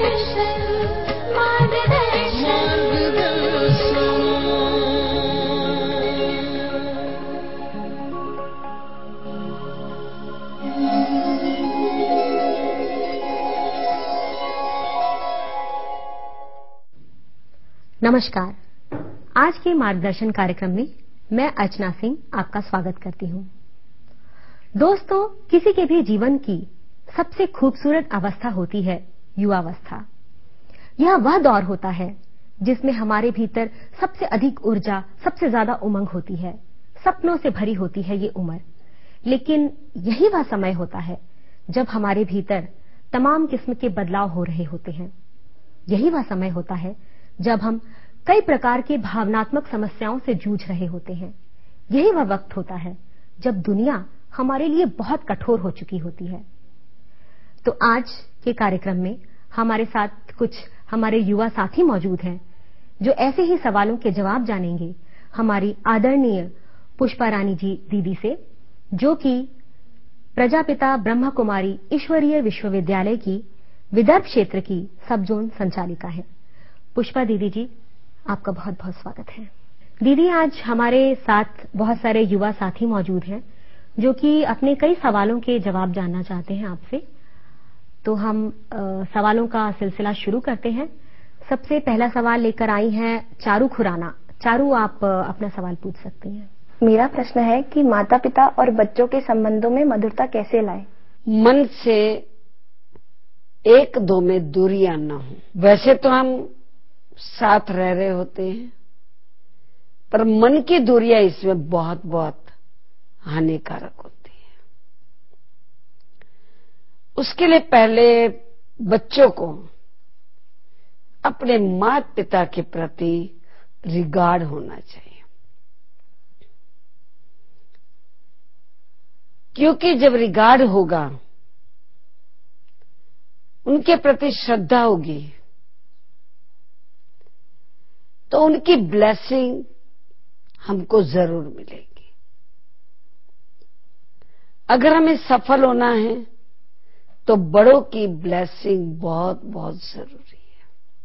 नमस्कार। आज के मार्गदर्शन कार्यक्रम में मैं अर्चना सिंह आपका स्वागत करती हूं। दोस्तों, किसी के भी जीवन की सबसे खूबसूरत अवस्था होती है युवावस्था। यह वह दौर होता है जिसमें हमारे भीतर सबसे अधिक ऊर्जा, सबसे ज्यादा उमंग होती है, सपनों से भरी होती है ये उम्र। लेकिन यही वह समय होता है जब हमारे भीतर तमाम किस्म के बदलाव हो रहे होते हैं। यही वह समय होता है जब हम कई प्रकार की भावनात्मक समस्याओं से जूझ रहे होते हैं। यही वह वक्त होता है जब दुनिया हमारे लिए बहुत कठोर हो चुकी होती है। तो आज के कार्यक्रम में हमारे साथ कुछ हमारे युवा साथी मौजूद हैं जो ऐसे ही सवालों के जवाब जानेंगे हमारी आदरणीय पुष्पा रानी जी दीदी से, जो कि प्रजापिता ब्रह्म कुमारी ईश्वरीय विश्वविद्यालय की विदर्भ क्षेत्र की सब जोन संचालिका है। पुष्पा दीदी जी, आपका बहुत बहुत स्वागत है। दीदी, आज हमारे साथ बहुत सारे युवा साथी मौजूद हैं जो कि अपने कई सवालों के जवाब जानना चाहते हैं आपसे। तो हम सवालों का सिलसिला शुरू करते हैं। सबसे पहला सवाल लेकर आई हैं चारू खुराना। चारू, आप अपना सवाल पूछ सकती हैं। मेरा प्रश्न है कि माता पिता और बच्चों के संबंधों में मधुरता कैसे लाएं? मन से एक दो में दूरियां न हो। वैसे तो हम साथ रह रहे होते हैं, पर मन की दूरियां इसमें बहुत बहुत हानिकारक होती है। उसके लिए पहले बच्चों को अपने माता पिता के प्रति रिगार्ड होना चाहिए, क्योंकि जब रिगार्ड होगा, उनके प्रति श्रद्धा होगी, तो उनकी ब्लेसिंग हमको जरूर मिलेगी। अगर हमें सफल होना है तो बड़ों की ब्लेसिंग बहुत बहुत जरूरी है।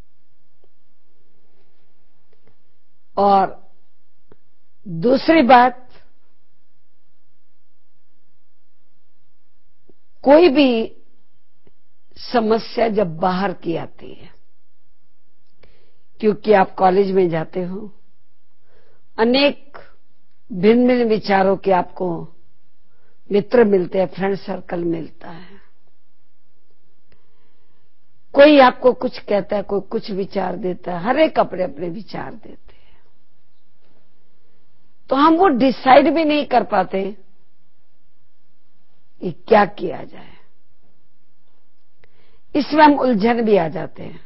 और दूसरी बात, कोई भी समस्या जब बाहर की आती है, क्योंकि आप कॉलेज में जाते हो, अनेक भिन्न भिन्न विचारों के आपको मित्र मिलते हैं, फ्रेंड सर्कल मिलता है। कोई आपको कुछ कहता है, कोई कुछ विचार देता है, हर एक अपने अपने विचार देते हैं। तो हम वो डिसाइड भी नहीं कर पाते कि क्या किया जाए। इसमें हम उलझन भी आ जाते हैं।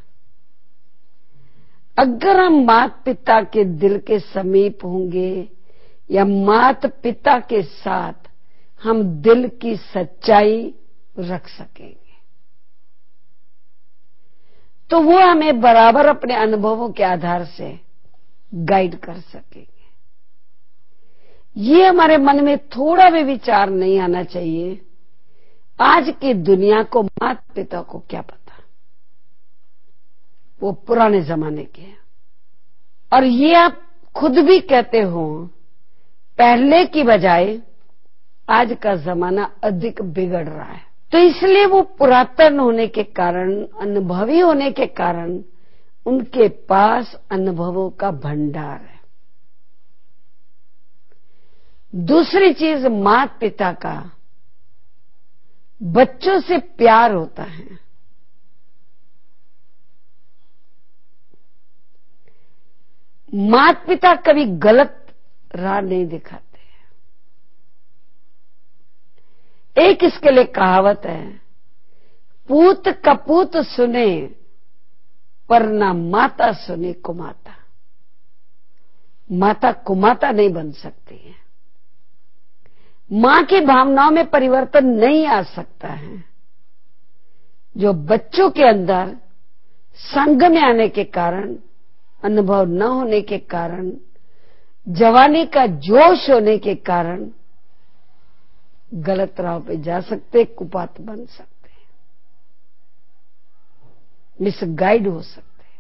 अगर हम माता पिता के दिल के समीप होंगे या माता पिता के साथ हम दिल की सच्चाई रख सकेंगे, तो वो हमें बराबर अपने अनुभवों के आधार से गाइड कर सकेंगे। ये हमारे मन में थोड़ा भी विचार नहीं आना चाहिए, आज की दुनिया को माता पिता को क्या पता, वो पुराने जमाने के हैं। और ये आप खुद भी कहते हो, पहले की बजाय आज का जमाना अधिक बिगड़ रहा है। तो इसलिए वो पुरातन होने के कारण, अनुभवी होने के कारण उनके पास अनुभवों का भंडार है। दूसरी चीज, माता पिता का बच्चों से प्यार होता है। माता पिता कभी गलत राह नहीं दिखाते। एक इसके लिए कहावत है, पूत कपूत सुने पर ना माता सुने कुमाता। माता कुमाता नहीं बन सकती है। मां की भावनाओं में परिवर्तन नहीं आ सकता है। जो बच्चों के अंदर संग में आने के कारण, अनुभव न होने के कारण, जवानी का जोश होने के कारण गलत राह पे जा सकते, कुपात बन सकते हैं। मिसगाइड हो सकते हैं।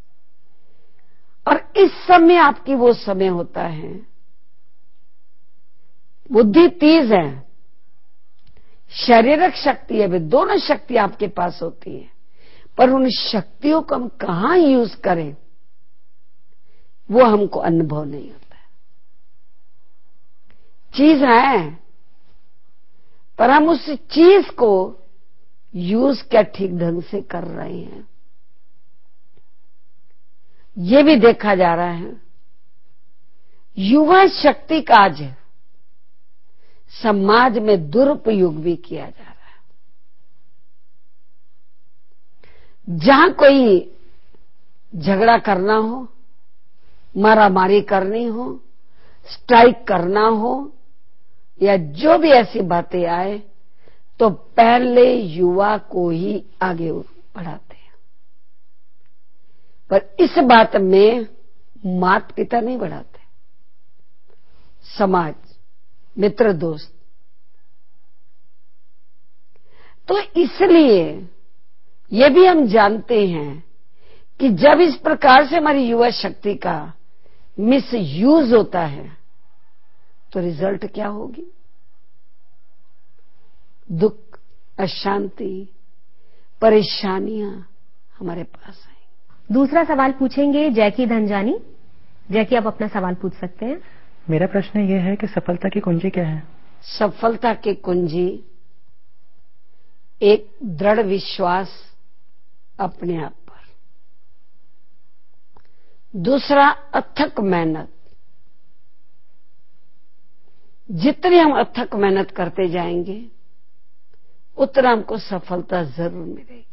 और इस समय आपकी वो समय होता है, बुद्धि तेज है, शारीरिक शक्ति है, वे दोनों शक्ति आपके पास होती है, पर उन शक्तियों को हम कहां यूज करें वो हमको अनुभव नहीं होता है। चीज है, पर हम उस चीज को यूज क्या ठीक ढंग से कर रहे हैं, ये भी देखा जा रहा है। युवा शक्ति का आज समाज में दुरुपयोग भी किया जा रहा है। जहां कोई झगड़ा करना हो, मारामारी करनी हो, स्ट्राइक करना हो, या जो भी ऐसी बातें आए, तो पहले युवा को ही आगे बढ़ाते हैं। पर इस बात में माता पिता नहीं बढ़ाते, समाज, मित्र, दोस्त। तो इसलिए ये भी हम जानते हैं कि जब इस प्रकार से हमारी युवा शक्ति का मिस यूज होता है तो रिजल्ट क्या होगी? दुख, अशांति, परेशानियां हमारे पास आएंगी। दूसरा सवाल पूछेंगे जैकी धनजानी। जैकी, आप अपना सवाल पूछ सकते हैं। मेरा प्रश्न ये है कि सफलता की कुंजी क्या है? सफलता की कुंजी एक दृढ़ विश्वास अपने आप पर, दूसरा अथक मेहनत। जितनी हम अथक मेहनत करते जाएंगे उतना हमको सफलता जरूर मिलेगी।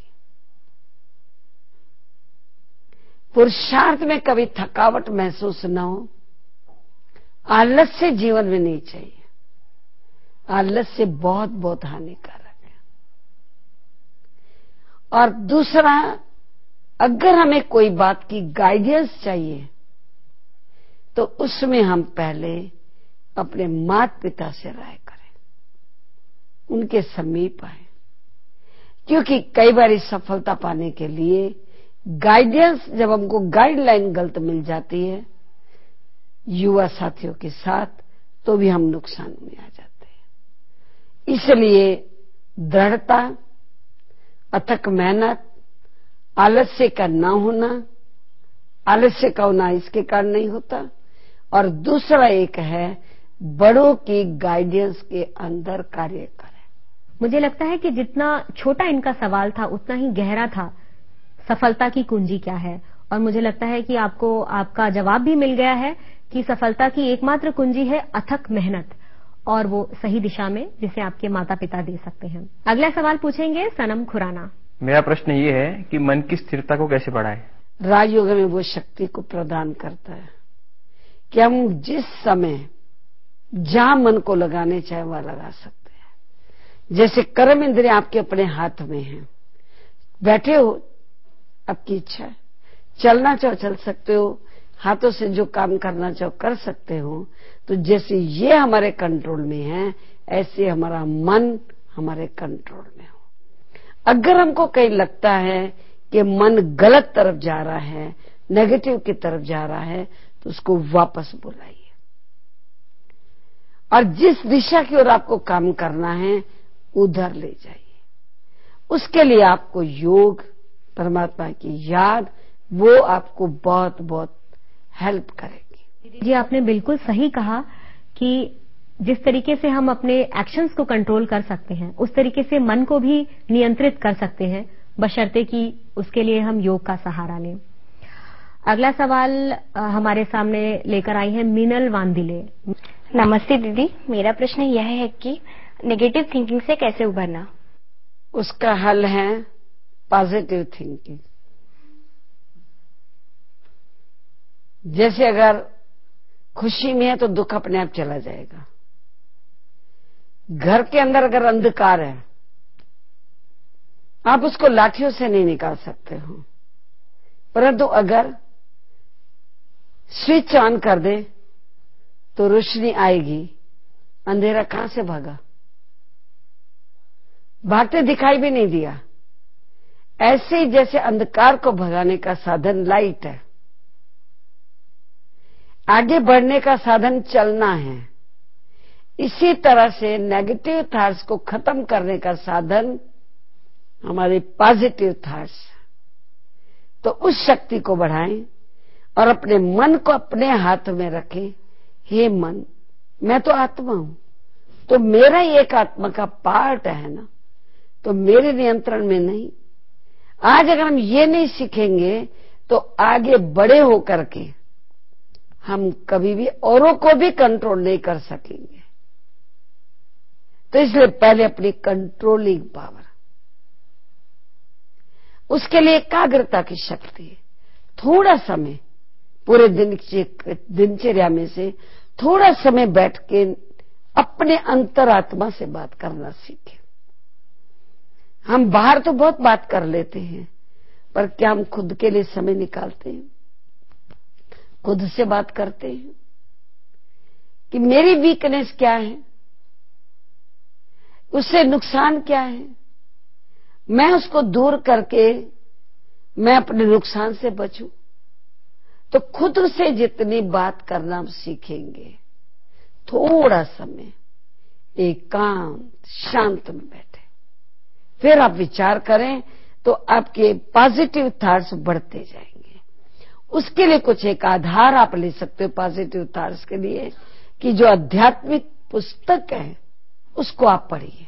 पुरुषार्थ में कभी थकावट महसूस न हो, आलस्य जीवन में नहीं चाहिए। आलस्य बहुत बहुत हानिकारक है। और दूसरा, अगर हमें कोई बात की गाइडेंस चाहिए तो उसमें हम पहले अपने माता पिता से राय करें, उनके समीप आए, क्योंकि कई बार इस सफलता पाने के लिए गाइडेंस, जब हमको गाइडलाइन गलत मिल जाती है युवा साथियों के साथ, तो भी हम नुकसान में आ जाते हैं। इसलिए दृढ़ता, अथक मेहनत, आलस्य का ना होना, आलस्य का होना इसके कारण नहीं होता। और दूसरा एक है, बड़ों की गाइडेंस के अंदर कार्य करें। मुझे लगता है कि जितना छोटा इनका सवाल था उतना ही गहरा था, सफलता की कुंजी क्या है। और मुझे लगता है कि आपको आपका जवाब भी मिल गया है कि सफलता की एकमात्र कुंजी है अथक मेहनत, और वो सही दिशा में, जिसे आपके माता पिता दे सकते हैं। अगला सवाल पूछेंगे सनम खुराना। मेरा प्रश्न ये है कि मन की स्थिरता को कैसे बढ़ाएं? राजयोग में वो शक्ति को प्रदान करता है कि हम जिस समय जहां मन को लगाने चाहे वहां लगा सकते हैं। जैसे कर्म इंद्रिय आपके अपने हाथ में है, बैठे हो, आपकी इच्छा है, चलना चाहो चल सकते हो, हाथों से जो काम करना चाहो कर सकते हो। तो जैसे ये हमारे कंट्रोल में है, ऐसे हमारा मन हमारे कंट्रोल में हो। अगर हमको कहीं लगता है कि मन गलत तरफ जा रहा है, नेगेटिव की तरफ जा रहा है, तो उसको वापस बुलाइए, और जिस दिशा की ओर आपको काम करना है उधर ले जाइए। उसके लिए आपको योग, परमात्मा की याद, वो आपको बहुत बहुत हेल्प करेगी। जी, आपने बिल्कुल सही कहा कि जिस तरीके से हम अपने एक्शंस को कंट्रोल कर सकते हैं, उस तरीके से मन को भी नियंत्रित कर सकते हैं, बशर्ते कि उसके लिए हम योग का सहारा लें। अगला सवाल हमारे सामने लेकर आई है मीनल वांदिले। नमस्ते दीदी, मेरा प्रश्न यह है कि नेगेटिव थिंकिंग से कैसे उभरना? उसका हल है पॉजिटिव थिंकिंग। जैसे अगर खुशी में है तो दुख अपने आप चला जाएगा। घर के अंदर अगर अंधकार है, आप उसको लाठियों से नहीं निकाल सकते हो, परंतु अगर स्विच ऑन कर दे तो रोशनी आएगी। अंधेरा कहां से भागा? भागते दिखाई भी नहीं दिया। ऐसे ही जैसे अंधकार को भगाने का साधन लाइट है, आगे बढ़ने का साधन चलना है, इसी तरह से नेगेटिव थॉट्स को खत्म करने का साधन हमारे पॉजिटिव थॉट्स। तो उस शक्ति को बढ़ाएं और अपने मन को अपने हाथ में रखें। हे मन, मैं तो आत्मा हूं, तो मेरा ही एक आत्मा का पार्ट है ना, तो मेरे नियंत्रण में नहीं। आज अगर हम ये नहीं सीखेंगे तो आगे बड़े होकर के हम कभी भी औरों को भी कंट्रोल नहीं कर सकेंगे। तो इसलिए पहले अपनी कंट्रोलिंग पावर, उसके लिए एकाग्रता की शक्ति है। थोड़ा समय पूरे दिनचर्या में से थोड़ा समय बैठ के अपने अंतरात्मा से बात करना सीखें। हम बाहर तो बहुत बात कर लेते हैं, पर क्या हम खुद के लिए समय निकालते हैं? खुद से बात करते हैं कि मेरी वीकनेस क्या है, उससे नुकसान क्या है, मैं उसको दूर करके मैं अपने नुकसान से बचूं। तो खुद से जितनी बात करना हम सीखेंगे, थोड़ा समय एकांत शांत में बैठे, फिर आप विचार करें तो आपके पॉजिटिव थॉट्स बढ़ते जाएंगे। उसके लिए कुछ एक आधार आप ले सकते हो पॉजिटिव थॉट्स के लिए, कि जो आध्यात्मिक पुस्तक है उसको आप पढ़िए।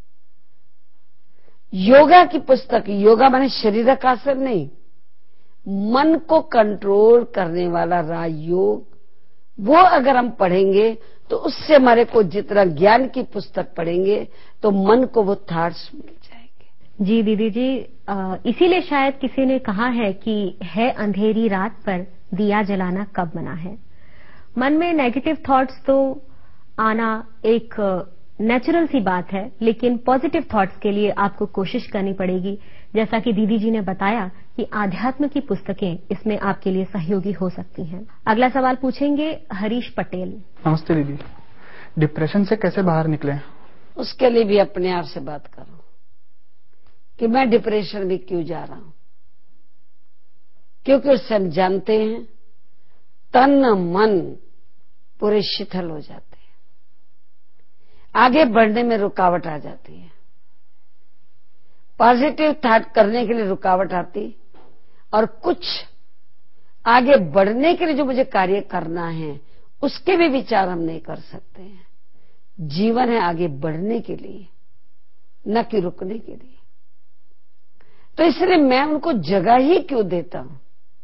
योगा की पुस्तक, योगा माने शारीरिक आसन नहीं, मन को कंट्रोल करने वाला राजयोग, वो अगर हम पढ़ेंगे तो उससे हमारे को जितना ज्ञान की पुस्तक पढ़ेंगे तो मन को वो थॉट्स मिल जाएंगे। जी दीदी जी, इसीलिए शायद किसी ने कहा है कि है अंधेरी रात पर दिया जलाना कब मना है। मन में नेगेटिव थॉट्स तो आना एक नेचुरल सी बात है, लेकिन पॉजिटिव थॉट्स के लिए आपको कोशिश करनी पड़ेगी। जैसा कि दीदी जी ने बताया कि आध्यात्म की पुस्तकें इसमें आपके लिए सहयोगी हो सकती हैं। अगला सवाल पूछेंगे हरीश पटेल। नमस्ते दीदी, डिप्रेशन से कैसे बाहर निकले? उसके लिए भी अपने आप से बात करो कि मैं डिप्रेशन में क्यों जा रहा हूं, क्योंकि उससे हम जानते हैं तन मन पूरे शिथिल हो जाते हैं, आगे बढ़ने में रुकावट आ जाती है। पॉजिटिव थॉट करने के लिए रुकावट आती, और कुछ आगे बढ़ने के लिए जो मुझे कार्य करना है उसके भी विचार हम नहीं कर सकते हैं। जीवन है आगे बढ़ने के लिए, न कि रुकने के लिए। तो इसलिए मैं उनको जगह ही क्यों देता हूं।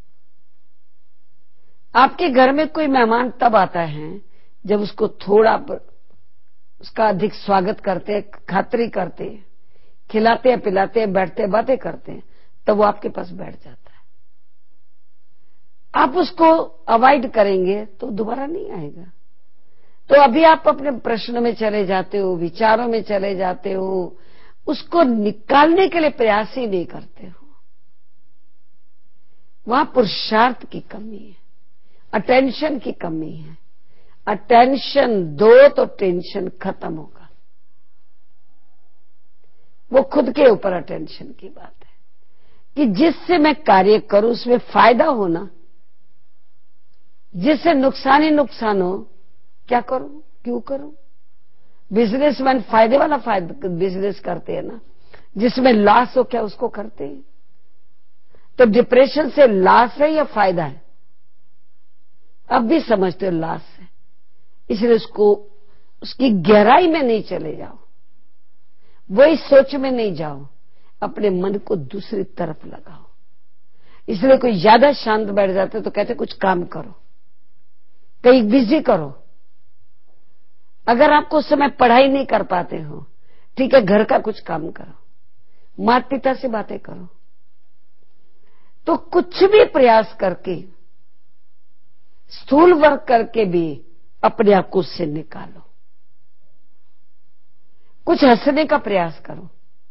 आपके घर में कोई मेहमान तब आता है जब उसको थोड़ा उसका अधिक स्वागत करते हैं, खातिरी करते हैं, खिलाते हैं, पिलाते हैं, बैठते हैं, बातें करते हैं, तब वो आपके पास बैठ जाता है। आप उसको अवॉइड करेंगे तो दोबारा नहीं आएगा। तो अभी आप अपने प्रश्न में चले जाते हो, विचारों में चले जाते हो, उसको निकालने के लिए प्रयास ही नहीं करते हो। वहां पुरुषार्थ की कमी है, अटेंशन की कमी है। अटेंशन दो तो टेंशन खत्म होगा। वो खुद के ऊपर अटेंशन की बात है कि जिससे मैं कार्य करूं उसमें फायदा होना, जिससे नुकसान ही नुकसान हो, क्या करूं, क्यों करूं। बिजनेसमैन फायदे वाला बिजनेस करते हैं ना, जिसमें लॉस हो क्या उसको करते हैं। तो डिप्रेशन से लॉस है या फायदा है? अब भी समझते हो लॉस है, इसलिए उसको उसकी गहराई में नहीं चले जाओ, वही सोच में नहीं जाओ, अपने मन को दूसरी तरफ लगाओ। इसलिए कोई ज्यादा शांत बैठ जाते तो कहते कुछ काम करो, कहीं बिजी करो। अगर आपको उस समय पढ़ाई नहीं कर पाते हो, ठीक है, घर का कुछ काम करो, माता पिता से बातें करो। तो कुछ भी प्रयास करके, स्थूल वर्क करके भी अपने आप को उससे निकालो। कुछ हंसने का प्रयास करो,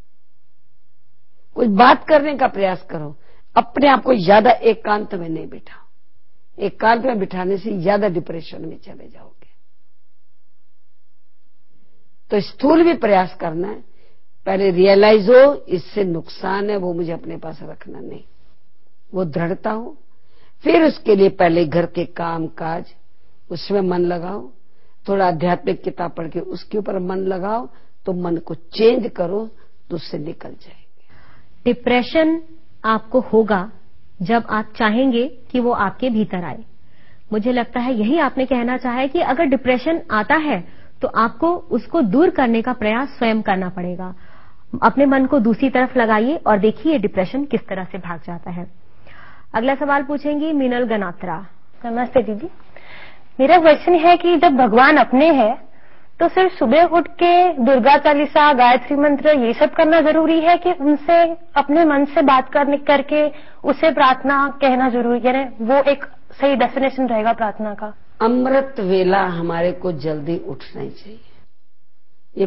कुछ बात करने का प्रयास करो। अपने आप को ज्यादा एकांत में नहीं बिठाओ, एकांत में बिठाने से ज्यादा डिप्रेशन में चले जाओगे। तो स्थूल भी प्रयास करना है, पहले रियलाइज हो इससे नुकसान है, वो मुझे अपने पास रखना नहीं, वो दृढ़ता हो। फिर उसके लिए पहले घर के काम काज उसमें मन लगाओ, थोड़ा आध्यात्मिक किताब पढ़ के उसके ऊपर मन लगाओ, तो मन को चेंज करो तो उससे निकल जाएंगे। डिप्रेशन आपको होगा जब आप चाहेंगे कि वो आपके भीतर आए। मुझे लगता है यही आपने कहना चाहा है कि अगर डिप्रेशन आता है तो आपको उसको दूर करने का प्रयास स्वयं करना पड़ेगा। अपने मन को दूसरी तरफ लगाइए और देखिए डिप्रेशन किस तरह से भाग जाता है। अगला सवाल पूछेंगी मीनल गनात्रा। नमस्ते दीदी, मेरा क्वेश्चन है कि जब भगवान अपने हैं तो सिर्फ सुबह उठ के दुर्गा चालीसा, गायत्री मंत्र ये सब करना जरूरी है कि उनसे अपने मन से बात करके उसे प्रार्थना कहना जरूरी, यानी वो एक सही डेफिनेशन रहेगा प्रार्थना का? अमृत वेला हमारे को जल्दी उठना ही चाहिए, ये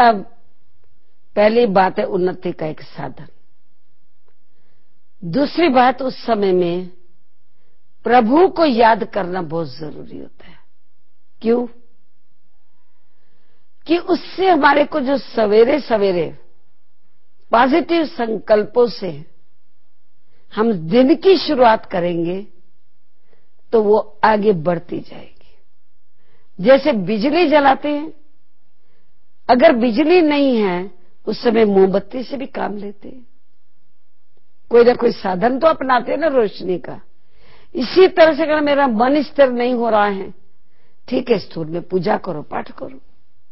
पहली बात है उन्नति का एक साधन। दूसरी बात, उस समय में प्रभु को याद करना बहुत जरूरी होता है। क्यों? कि उससे हमारे को जो सवेरे सवेरे पॉजिटिव संकल्पों से हम दिन की शुरुआत करेंगे तो वो आगे बढ़ती जाएगी। जैसे बिजली जलाते हैं, अगर बिजली नहीं है उस समय मोमबत्ती से भी काम लेते हैं, कोई ना कोई साधन तो अपनाते हैं ना रोशनी का। इसी तरह से अगर मेरा मन स्थिर नहीं हो रहा है, ठीक है, स्थूल में पूजा करो, पाठ करो।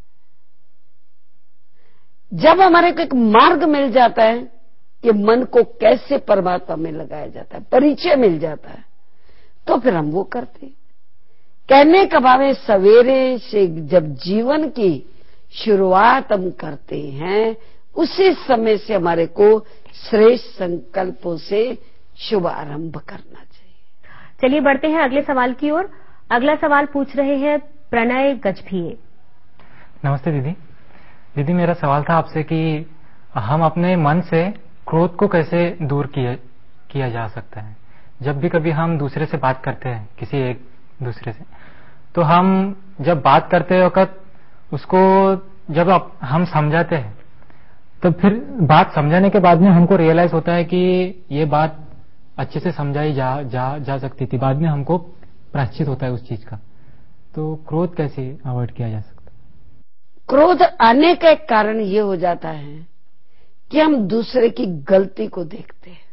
जब हमारे को एक मार्ग मिल जाता है कि मन को कैसे परमात्मा में लगाया जाता है, परिचय मिल जाता है, तो फिर हम वो करते हैं। कहने का भाव है सवेरे से जब जीवन की शुरुआत हम करते हैं, उसी समय से हमारे को श्रेष्ठ संकल्पों से शुभारंभ करना चाहिए। चलिए बढ़ते हैं अगले सवाल की ओर। अगला सवाल पूछ रहे हैं प्रणय गजभिये। नमस्ते दीदी। दीदी, मेरा सवाल था आपसे कि हम अपने मन से क्रोध को कैसे दूर किया जा सकता है। जब भी कभी हम दूसरे से बात करते हैं, किसी एक दूसरे से, तो हम जब बात करते वक्त उसको जब हम समझाते हैं, तब फिर बात समझाने के बाद में हमको रियलाइज होता है कि ये बात अच्छे से समझाई जा सकती थी, बाद में हमको प्रायश्चित होता है उस चीज का। तो क्रोध कैसे अवॉइड किया जा सकता है? क्रोध आने का एक कारण ये हो जाता है कि हम दूसरे की गलती को देखते हैं,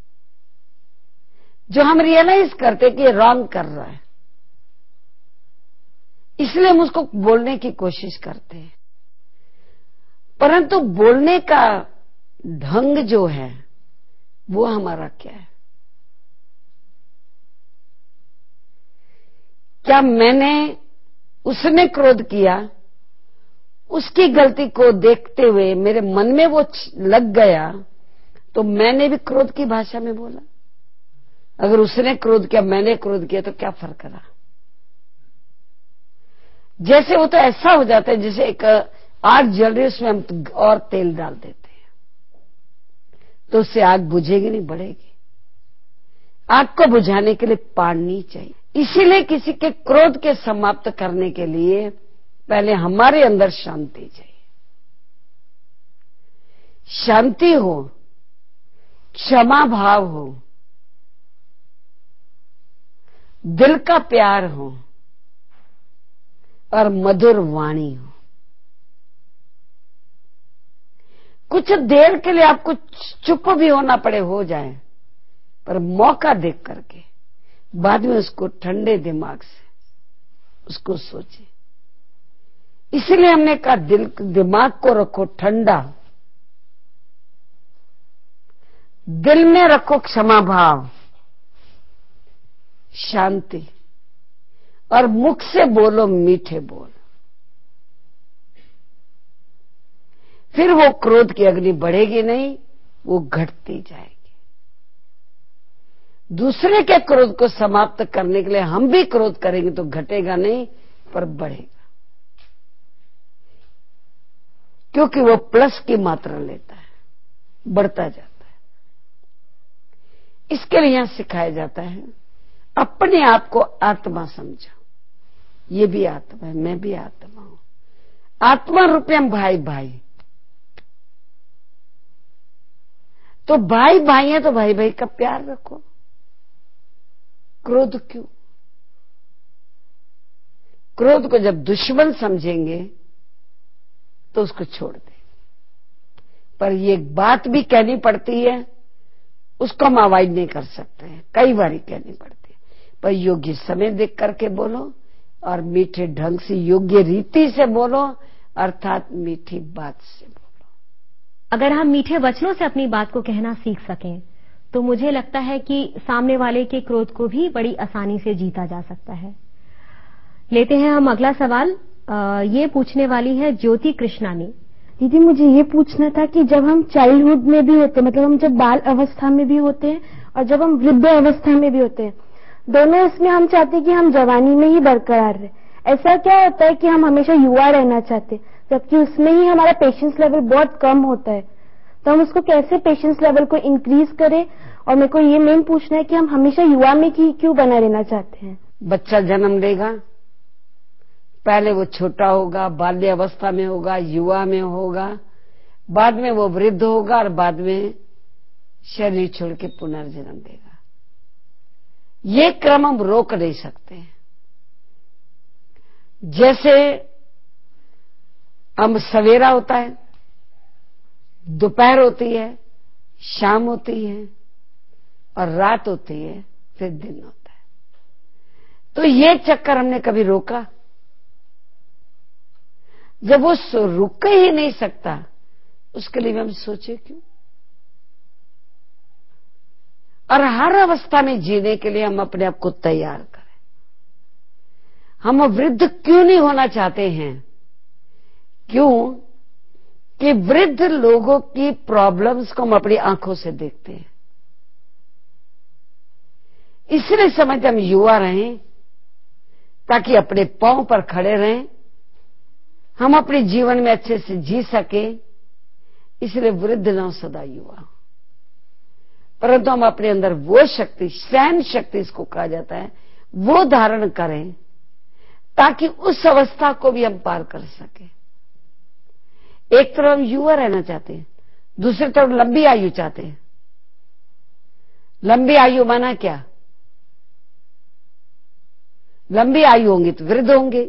जो हम रियलाइज करते कि ये रॉन्ग कर रहा है, इसलिए हम उसको बोलने की कोशिश करते हैं। परंतु बोलने का ढंग जो है वो हमारा क्या है? क्या उसने क्रोध किया, उसकी गलती को देखते हुए मेरे मन में वो लग गया, तो मैंने भी क्रोध की भाषा में बोला? अगर उसने क्रोध किया, मैंने क्रोध किया, तो क्या फर्क रहा? जैसे वो तो ऐसा हो जाता है जैसे एक आग जल रही है, उसमें हम और तेल डाल देते हैं, तो उससे आग बुझेगी नहीं, बढ़ेगी। आग को बुझाने के लिए पानी चाहिए। इसीलिए किसी के क्रोध के समाप्त करने के लिए पहले हमारे अंदर शांति चाहिए। शांति हो, क्षमा भाव हो, दिल का प्यार हो और मधुर वाणी हो। कुछ देर के लिए आपको चुप भी होना पड़े, हो जाए, पर मौका देख करके बाद में उसको ठंडे दिमाग से उसको सोचे। इसलिए हमने कहा दिमाग को रखो ठंडा, दिल में रखो क्षमा भाव, शांति, और मुख से बोलो मीठे बोल। फिर वो क्रोध की अग्नि बढ़ेगी नहीं, वो घटती जाएगी। दूसरे के क्रोध को समाप्त करने के लिए हम भी क्रोध करेंगे तो घटेगा नहीं, पर बढ़ेगा, क्योंकि वो प्लस की मात्रा लेता है, बढ़ता जाता है। इसके लिए यहां सिखाया जाता है अपने आप को आत्मा समझो। ये भी आत्मा है, मैं भी आत्मा हूं। आत्मा रूपे हम भाई भाई, तो भाई भाई है तो भाई भाई का प्यार रखो, क्रोध क्यों? क्रोध को जब दुश्मन समझेंगे तो उसको छोड़ दे। पर ये बात भी कहनी पड़ती है, उसको हम अवॉइड नहीं कर सकते हैं, कई बार कहनी पड़ती है, पर योग्य समय देख करके बोलो और मीठे ढंग से योग्य रीति से बोलो, अर्थात मीठी बात से बोलो। अगर हम मीठे वचनों से अपनी बात को कहना सीख सकें तो मुझे लगता है कि सामने वाले के क्रोध को भी बड़ी आसानी से जीता जा सकता है। लेते हैं हम अगला सवाल। ये पूछने वाली है ज्योति कृष्णानी। दीदी, मुझे ये पूछना था कि जब हम चाइल्डहुड में भी होते, मतलब हम जब बाल अवस्था में भी होते हैं और जब हम वृद्ध अवस्था में भी होते हैं, दोनों इसमें हम चाहते हैं कि हम जवानी में ही बरकरार रहे। ऐसा क्या होता है कि हम हमेशा युवा रहना चाहते हैं, जबकि उसमें ही हमारा पेशेंस लेवल बहुत कम होता है? तो हम उसको कैसे पेशेंस लेवल को इंक्रीज करें? और मेरे को ये मेन पूछना है कि हम हमेशा युवा में क्यों बना रहना चाहते हैं? बच्चा जन्म लेगा, पहले वो छोटा होगा, बाल्य अवस्था में होगा, युवा में होगा, बाद में वो वृद्ध होगा और बाद में शरीर छोड़ के पुनर्जन्म देगा। ये क्रम हम रोक नहीं सकते। जैसे हम सवेरा होता है, दोपहर होती है, शाम होती है और रात होती है, फिर दिन होता है। तो ये चक्कर हमने कभी रोका? जब वो रुक ही नहीं सकता, उसके लिए हम सोचे क्यों? और हर अवस्था में जीने के लिए हम अपने आप को तैयार करें। हम वृद्ध क्यों नहीं होना चाहते हैं? क्यों कि वृद्ध लोगों की प्रॉब्लम्स को हम अपनी आंखों से देखते हैं, इसलिए समझते हम युवा रहें ताकि अपने पांव पर खड़े रहें, हम अपने जीवन में अच्छे से जी सके, इसलिए वृद्ध न सदा युवा। परंतु हम अपने अंदर वो शक्ति, सहन शक्ति इसको कहा जाता है, वो धारण करें ताकि उस अवस्था को भी हम पार कर सके। एक तरफ हम युवा रहना चाहते हैं, दूसरी तरफ लंबी आयु चाहते हैं। लंबी आयु माना क्या? लंबी आयु होंगी तो वृद्ध होंगे।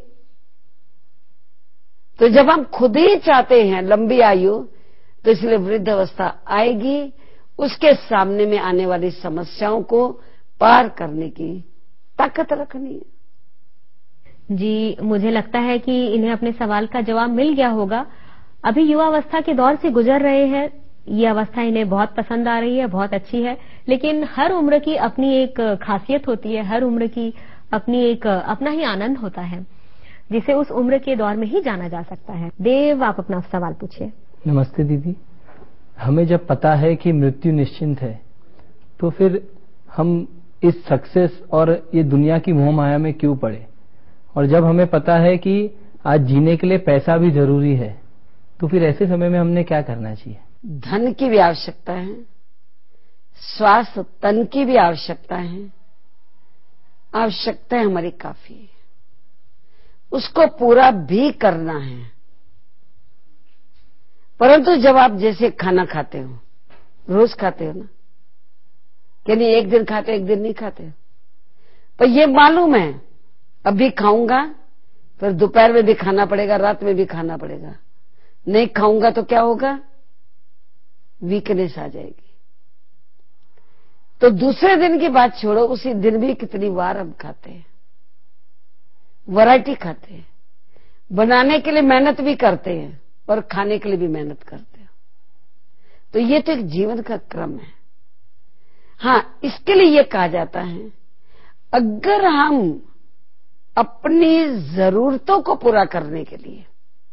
तो जब हम खुद ही चाहते हैं लंबी आयु, तो इसलिए वृद्ध अवस्था आएगी, उसके सामने में आने वाली समस्याओं को पार करने की ताकत रखनी है। जी, मुझे लगता है कि इन्हें अपने सवाल का जवाब मिल गया होगा। अभी युवा अवस्था के दौर से गुजर रहे हैं, ये अवस्था इन्हें बहुत पसंद आ रही है, बहुत अच्छी है। लेकिन हर उम्र की अपनी एक खासियत होती है, हर उम्र की अपना ही आनंद होता है, जिसे उस उम्र के दौर में ही जाना जा सकता है। देव, आप अपना सवाल पूछिए। नमस्ते दीदी, हमें जब पता है कि मृत्यु निश्चिंत है, तो फिर हम इस सक्सेस और ये दुनिया की मोह माया में क्यों पड़े? और जब हमें पता है कि आज जीने के लिए पैसा भी जरूरी है, तो फिर ऐसे समय में हमने क्या करना चाहिए? धन की भी आवश्यकता है, स्वास्थ्य तन की भी आवश्यकता है, आवश्यकताएं हमारी काफी है, उसको पूरा भी करना है। परंतु जब आप जैसे खाना खाते हो, रोज खाते हो ना, कि नहीं एक दिन खाते एक दिन नहीं खाते हो, पर ये मालूम है अभी खाऊंगा, फिर दोपहर में भी खाना पड़ेगा, रात में भी खाना पड़ेगा, नहीं खाऊंगा तो क्या होगा? वीकनेस आ जाएगी। तो दूसरे दिन की बात छोड़ो, उसी दिन भी कितनी बार हम खाते हैं, वैरायटी खाते हैं, बनाने के लिए मेहनत भी करते हैं और खाने के लिए भी मेहनत करते हैं। तो ये तो एक जीवन का क्रम है। हाँ, इसके लिए ये कहा जाता है, अगर हम अपनी जरूरतों को पूरा करने के लिए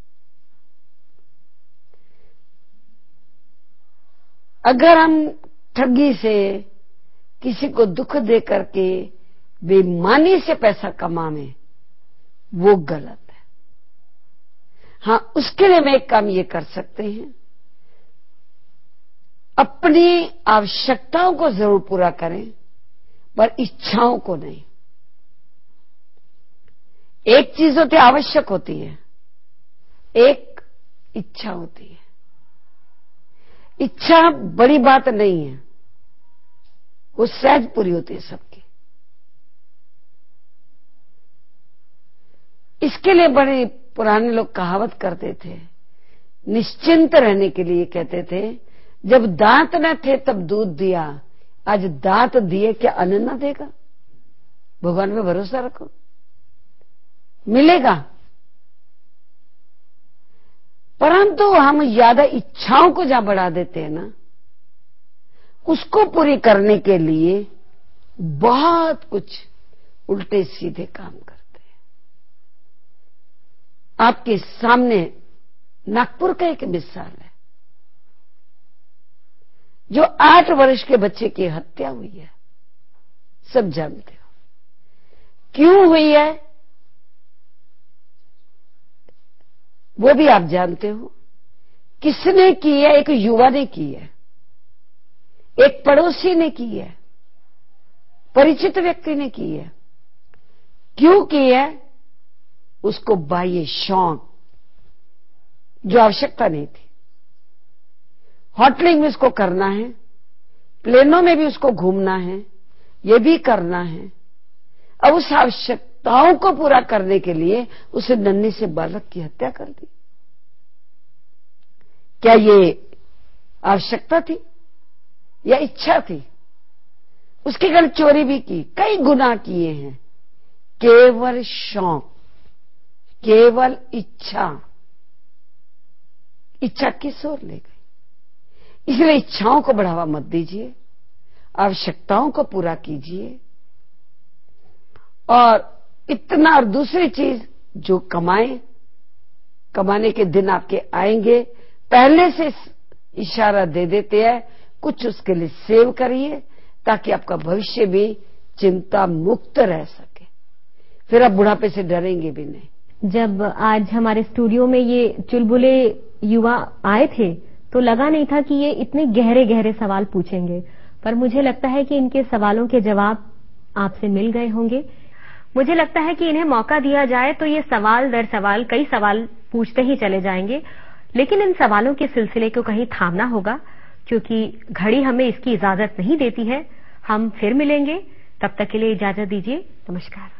अगर हम ठगी से, किसी को दुख दे करके, बेईमानी से पैसा कमाएं, वो गलत है। हाँ, उसके लिए हम एक काम ये कर सकते हैं, अपनी आवश्यकताओं को जरूर पूरा करें, पर इच्छाओं को नहीं। एक चीज होती है आवश्यक होती है, एक इच्छा होती है। इच्छा बड़ी बात नहीं है, वो सहज पूरी होती है सबकी। इसके लिए बड़े पुराने लोग कहावत करते थे, निश्चिंत रहने के लिए कहते थे, जब दांत न थे तब दूध दिया, आज दांत दिए क्या अन्न न देगा। भगवान पे भरोसा रखो, मिलेगा। परंतु हम ज्यादा इच्छाओं को जहां बढ़ा देते हैं ना, उसको पूरी करने के लिए बहुत कुछ उल्टे सीधे काम करते हैं। आपके सामने नागपुर का एक मिसाल है, जो 8 वर्ष के बच्चे की हत्या हुई है, सब जानते हो। क्यों हुई है वो भी आप जानते हो। किसने की है? एक युवा ने की है, एक पड़ोसी ने की है, परिचित व्यक्ति ने की है। क्यों की है? उसको बाह्य शौक, जो आवश्यकता नहीं थी। होटलिंग में उसको करना है, प्लेनों में भी उसको घूमना है, ये भी करना है। अब उस आवश्यकताओं को पूरा करने के लिए उसे नन्ही से बालक की हत्या कर दी। क्या ये आवश्यकता थी या इच्छा थी? उसके घर चोरी भी की, कई गुनाह किए हैं, केवल शौक, केवल इच्छा किस ओर ले गई। इसलिए इच्छाओं को बढ़ावा मत दीजिए, आवश्यकताओं को पूरा कीजिए। और इतना, और दूसरी चीज, जो कमाने के दिन आपके आएंगे, पहले से इशारा दे देते हैं, कुछ उसके लिए सेव करिए ताकि आपका भविष्य भी चिंता मुक्त रह सके, फिर आप बुढ़ापे से डरेंगे भी नहीं। जब आज हमारे स्टूडियो में ये चुलबुले युवा आए थे तो लगा नहीं था कि ये इतने गहरे गहरे सवाल पूछेंगे, पर मुझे लगता है कि इनके सवालों के जवाब आपसे मिल गए होंगे। मुझे लगता है कि इन्हें मौका दिया जाए तो ये सवाल दर सवाल कई सवाल पूछते ही चले जाएंगे, लेकिन इन सवालों के सिलसिले को कहीं थामना होगा, क्योंकि घड़ी हमें इसकी इजाजत नहीं देती है। हम फिर मिलेंगे, तब तक के लिए इजाजत दीजिए। नमस्कार।